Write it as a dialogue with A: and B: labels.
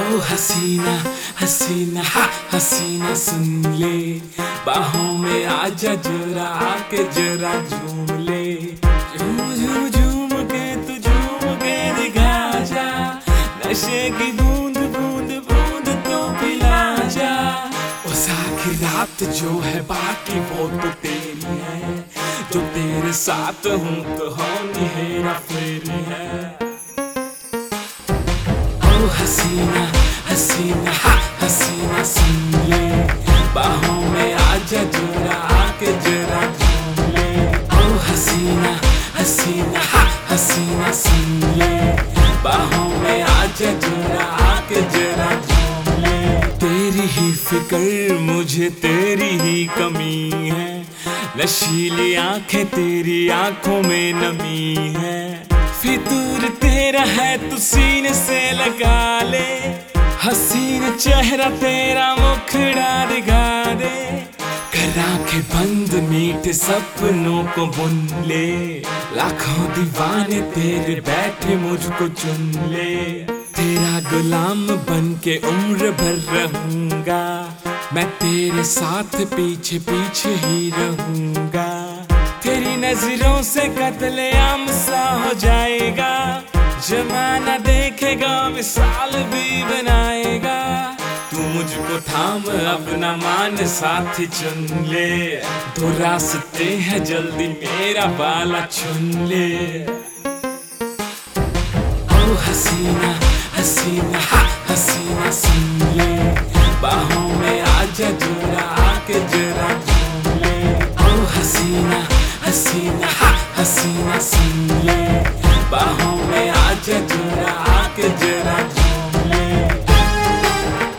A: हसीना हसीना हसीना सुन ले, बाहों में आजा जरा आके जरा झूम ले। झूम झूम झूम के तू झूम के दिखा जा, नशे की बूंद बूंद बूंद तो पिला जा। ओ सारी रात जो है बाकी वो तो तेरी है, जो तेरे साथ हूँ तो होनी हेरा फेरी है। हसीना हसीना हसीना सुन ले, बाहों में आजा जरा आके जरा झूम ले। ओ हसीना हसीना हसीना सुन ले, बाहों में आजा जरा आके जरा झूम ले। तेरी ही फिक्र मुझे तेरी ही कमी है, नशीली आंखें तेरी आंखों में नमी है। फितूर तेरा है तू सीने से लगा ले, हसीन चेहरा तेरा मुखड़ा दिखा दे। कर आंखें बंद मीठे सपनों को बुन ले, लाखों दीवाने तेरे बैठे मुझको चुन ले। तेरा गुलाम बन के उम्र भर रहूंगा, मैं तेरे साथ पीछे पीछे ही रहूंगा। तेरी नजरों से कत्लेआम सा हो जाएगा, जमाना देखेगा मिसाल भी बनाएगा। तू मुझको थाम अपना मान साथी चुन ले, दो रास्ते हैं जल्दी मेरा बाला चुन ले। ओ हसीना हसीना